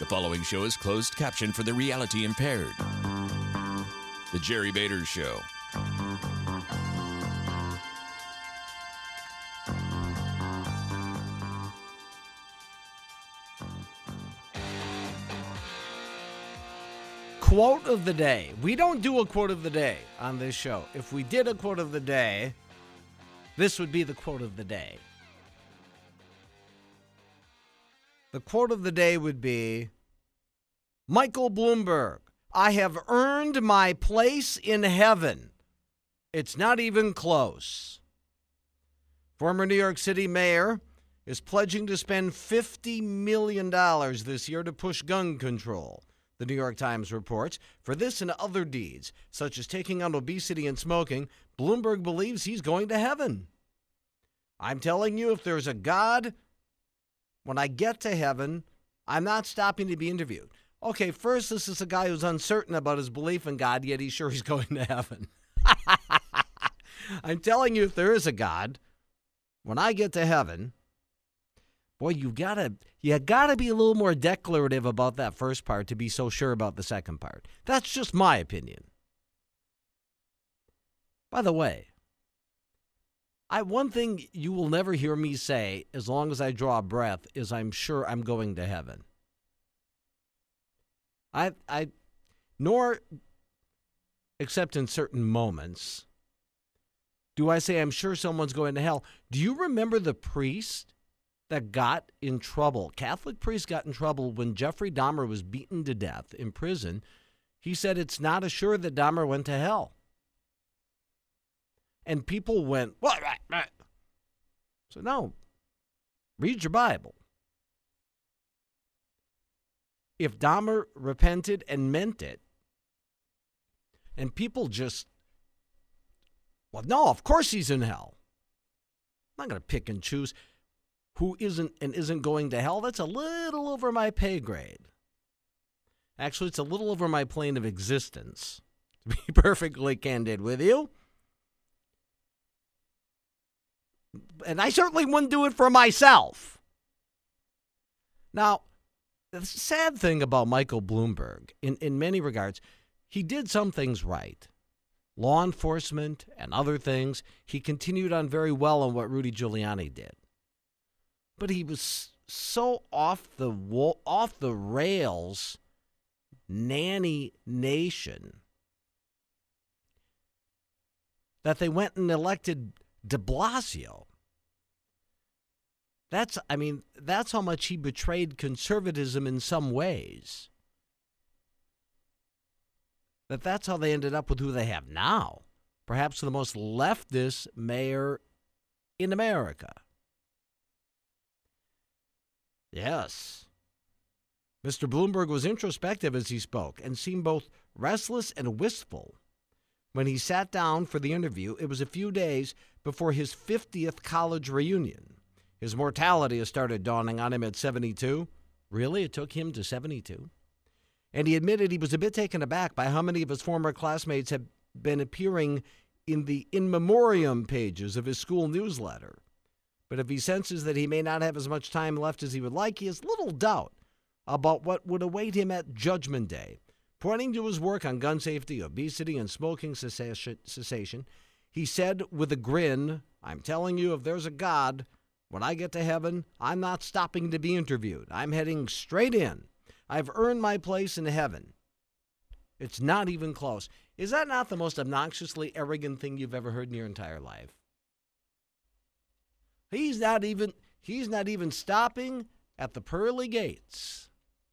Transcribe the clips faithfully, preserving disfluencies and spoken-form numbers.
following show is closed caption for the reality impaired. The Jerry Bader Show. Quote of the day. We don't do a quote of the day on this show. If we did a quote of the day, this would be the quote of the day. The quote of the day would be, Michael Bloomberg, I have earned my place in heaven. It's not even close. Former New York City mayor is pledging to spend fifty million dollars this year to push gun control. The New York Times reports, for this and other deeds, such as taking on obesity and smoking, Bloomberg believes he's going to heaven. I'm telling you, if there's a God, when I get to heaven, I'm not stopping to be interviewed. Okay, first, this is a guy who's uncertain about his belief in God, yet he's sure he's going to heaven. I'm telling you, if there is a God, when I get to heaven, boy, you gotta you gotta be a little more declarative about that first part to be so sure about the second part. That's just my opinion. By the way, I one thing you will never hear me say, as long as I draw a breath, is I'm sure I'm going to heaven. I I nor, except in certain moments, do I say I'm sure someone's going to hell. Do you remember the priest that got in trouble? Catholic priest got in trouble when Jeffrey Dahmer was beaten to death in prison. He said it's not assured that Dahmer went to hell. And people went, what? Right, right. So no, read your Bible. If Dahmer repented and meant it, and people just, well, no, of course he's in hell. I'm not going to pick and choose who isn't and isn't going to hell. That's a little over my pay grade. Actually, it's a little over my plane of existence, to be perfectly candid with you. And I certainly wouldn't do it for myself. Now, the sad thing about Michael Bloomberg, in, in many regards, he did some things right. Law enforcement and other things. He continued on very well on what Rudy Giuliani did. But he was so off the wall, off the rails, nanny nation, that they went and elected de Blasio. That's, I mean, that's how much he betrayed conservatism in some ways. That that's how they ended up with who they have now. Perhaps the most leftist mayor in America. Yes. Mister Bloomberg was introspective as he spoke and seemed both restless and wistful. When he sat down for the interview, it was a few days before his fiftieth college reunion. His mortality has started dawning on him at seventy-two. Really? It took him to seventy-two? And he admitted he was a bit taken aback by how many of his former classmates had been appearing in the in memoriam pages of his school newsletter. But if he senses that he may not have as much time left as he would like, he has little doubt about what would await him at Judgment Day. Pointing to his work on gun safety, obesity, and smoking cessation, he said with a grin, I'm telling you, if there's a God, when I get to heaven, I'm not stopping to be interviewed. I'm heading straight in. I've earned my place in heaven. It's not even close. Is that not the most obnoxiously arrogant thing you've ever heard in your entire life? He's not even he's not even stopping at the pearly gates.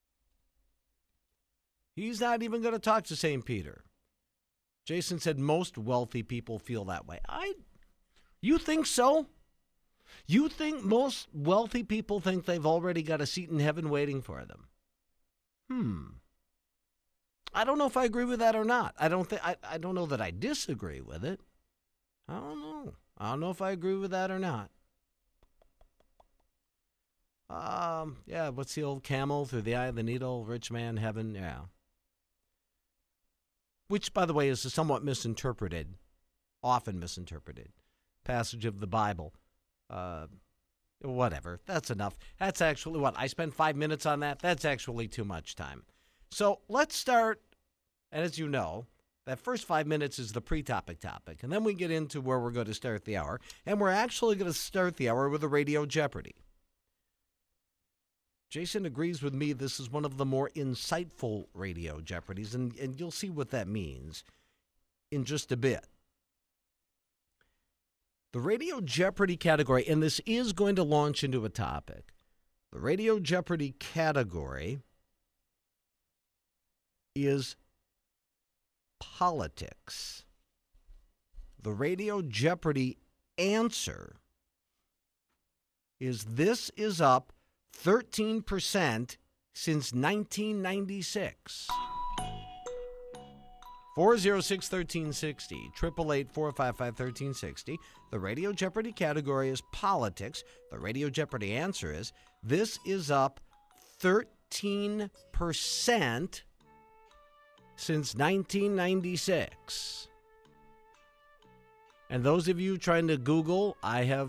He's not even going to talk to Saint Peter. Jason said most wealthy people feel that way. I you think so? You think most wealthy people think they've already got a seat in heaven waiting for them? Hmm. I don't know if I agree with that or not. I don't think I, I don't know that I disagree with it. I don't know. I don't know if I agree with that or not. Um, yeah, what's the old camel through the eye of the needle, rich man, heaven, yeah. Which, by the way, is a somewhat misinterpreted, often misinterpreted passage of the Bible. Uh, whatever. That's enough. That's actually what? I spent five minutes on that? That's actually too much time. So let's start, and as you know, that first five minutes is the pre-topic topic, and then we get into where we're going to start the hour, and we're actually going to start the hour with a Radio Jeopardy. Jason agrees with me this is one of the more insightful Radio Jeopardies, and, and you'll see what that means in just a bit. The Radio Jeopardy category, and this is going to launch into a topic, the Radio Jeopardy category is politics. The Radio Jeopardy answer is this is up thirteen percent since nineteen ninety-six. four oh six, one three six oh, eight eight eight, four five five, one three six oh. The Radio Jeopardy category is politics. The Radio Jeopardy answer is this is up thirteen percent since nineteen ninety-six. And those of you trying to Google, I have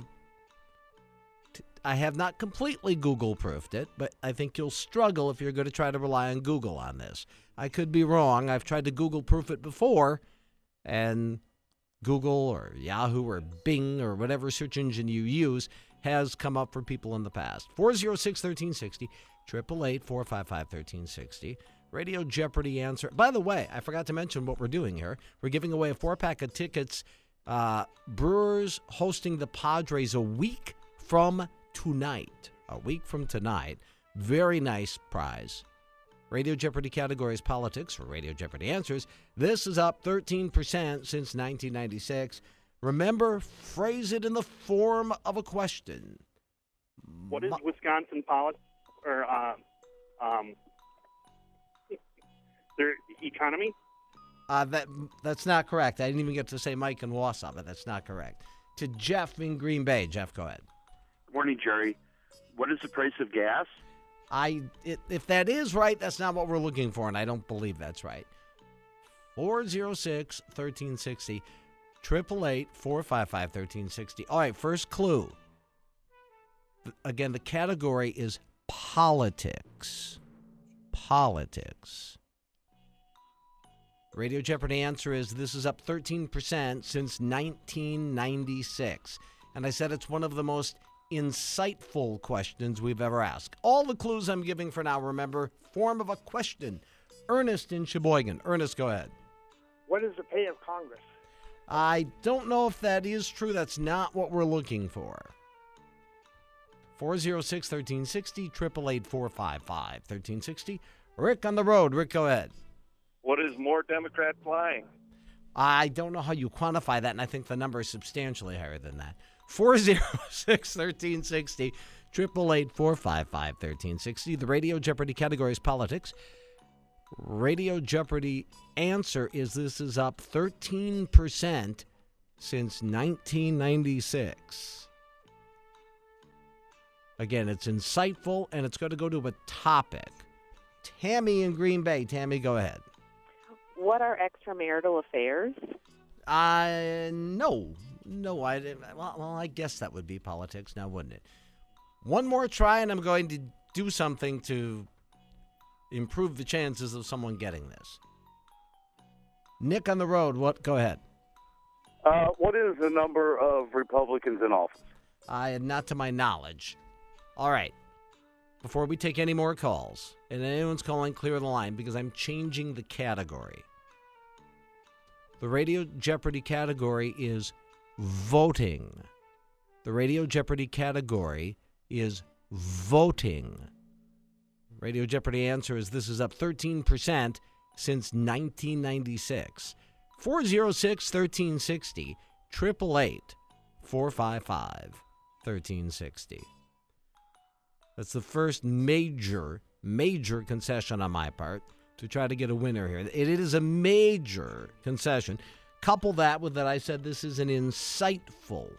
I have not completely Google-proofed it, but I think you'll struggle if you're going to try to rely on Google on this. I could be wrong. I've tried to Google-proof it before, and Google or Yahoo or Bing or whatever search engine you use has come up for people in the past. four oh six, one three six oh, eight eight eight, four five five, one three six oh. Radio Jeopardy answer. By the way, I forgot to mention what we're doing here. We're giving away a four-pack of tickets. Uh, Brewers hosting the Padres a week from tonight. A week from tonight. Very nice prize. Radio Jeopardy category is politics for Radio Jeopardy answers. This is up thirteen percent since nineteen ninety-six. Remember, phrase it in the form of a question. What is Wisconsin politics or uh, um, their economy? Uh, that that's not correct. I didn't even get to say Mike and Wausau, but that's not correct. To Jeff in Green Bay. Jeff, go ahead. Good morning, Jerry. What is the price of gas? I it, if that is right, that's not what we're looking for, and I don't believe that's right. four oh six, one three six oh, eight eight eight, four five five, one three six oh. All right, first clue. Again, the category is politics. Politics. Radio Jeopardy answer is this is up thirteen percent since nineteen ninety-six. And I said it's one of the most insightful questions we've ever asked. All the clues I'm giving for now, remember, form of a question. Ernest in Sheboygan. Ernest, go ahead. What is the pay of Congress? I don't know if that is true. That's not what we're looking for. four oh six, one three six oh, eight eight eight, four five five, one three six oh. Rick on the road. Rick, go ahead. What is more Democrat flying? I don't know how you quantify that, and I think the number is substantially higher than that. four oh six, one three six oh, eight eight eight, four five five, one three six oh. The Radio Jeopardy category is politics. Radio Jeopardy answer is this is up thirteen percent since nineteen ninety-six. Again, it's insightful, and it's going to go to a topic. Tammy in Green Bay. Tammy, go ahead. What are extramarital affairs? Uh, no. No, I didn't. Well, well, I guess that would be politics now, wouldn't it? One more try, and I'm going to do something to improve the chances of someone getting this. Nick on the road. What? Go ahead. Uh, what is the number of Republicans in office? Uh, not to my knowledge. All right. Before we take any more calls, and anyone's calling, clear the line because I'm changing the category. The Radio Jeopardy category is voting. The Radio Jeopardy category is voting. Radio Jeopardy answer is this is up thirteen percent since nineteen ninety-six. four oh six, one three six oh, eight eight eight, four five five, one three six oh. That's the first major, major concession on my part to try to get a winner here. It is a major concession. Couple that with that I said this is an insightful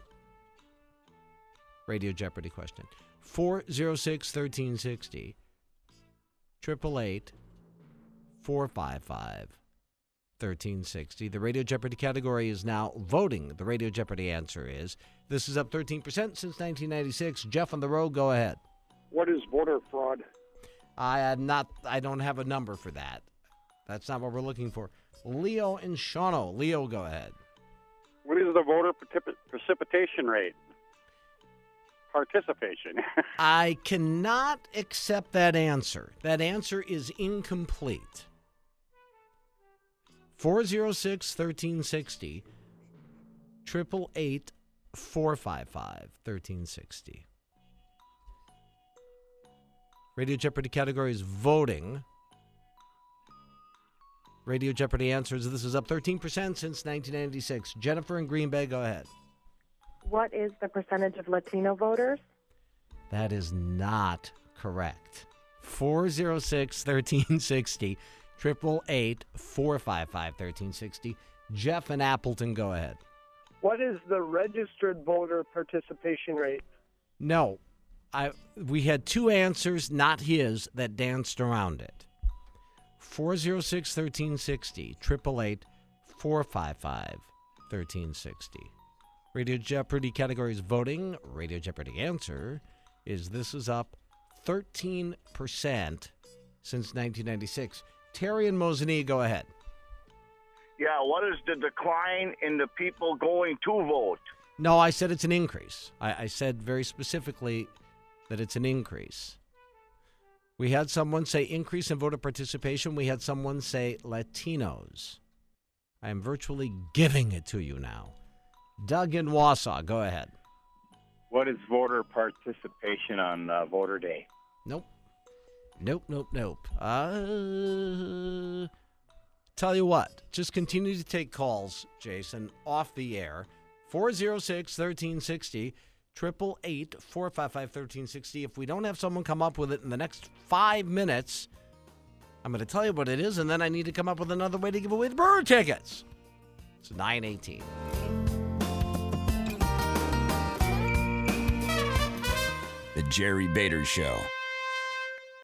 Radio Jeopardy question. four oh six, one three six oh, eight eight eight, four five five, one three six oh. The Radio Jeopardy category is now voting. The Radio Jeopardy answer is This is up thirteen percent since nineteen ninety-six. Jeff on the road, go ahead. What is voter fraud? I am not. I don't have a number for that. That's not what we're looking for. Leo and Shawano. Leo, go ahead. What is the voter precip- precipitation rate? Participation. I cannot accept that answer. That answer is incomplete. four oh six, one three six oh, eight eight eight, four five five, one three six oh. Radio Jeopardy category is voting. Radio Jeopardy answers, this is up thirteen percent since nineteen ninety-six. Jennifer in Green Bay, go ahead. What is the percentage of Latino voters? That is not correct. four oh six, one three six oh, eight eight eight, four five five, one three six oh. Jeff in Appleton, go ahead. What is the registered voter participation rate? No. I we had two answers, not his, that danced around it. four oh six, one three six oh, eight eight eight, four five five, one three six oh. Radio Jeopardy category is voting. Radio Jeopardy answer is this is up thirteen percent since nineteen ninety-six. Terry and Mosinee, go ahead. Yeah, what is the decline in the people going to vote? No, I said it's an increase. I, I said very specifically that it's an increase. We had someone say increase in voter participation. We had someone say Latinos. I am virtually giving it to you now. Doug in Wausau, go ahead. What is voter participation on uh, voter day? Nope. Nope, nope, nope. Uh, tell you what, just continue to take calls, Jason, off the air. four oh six, one three six oh, eight eight eight, four five five, one three six oh. If we don't have someone come up with it in the next five minutes, I'm going to tell you what it is, and then I need to come up with another way to give away the Brewer tickets. It's nine eighteen. The Jerry Bader Show.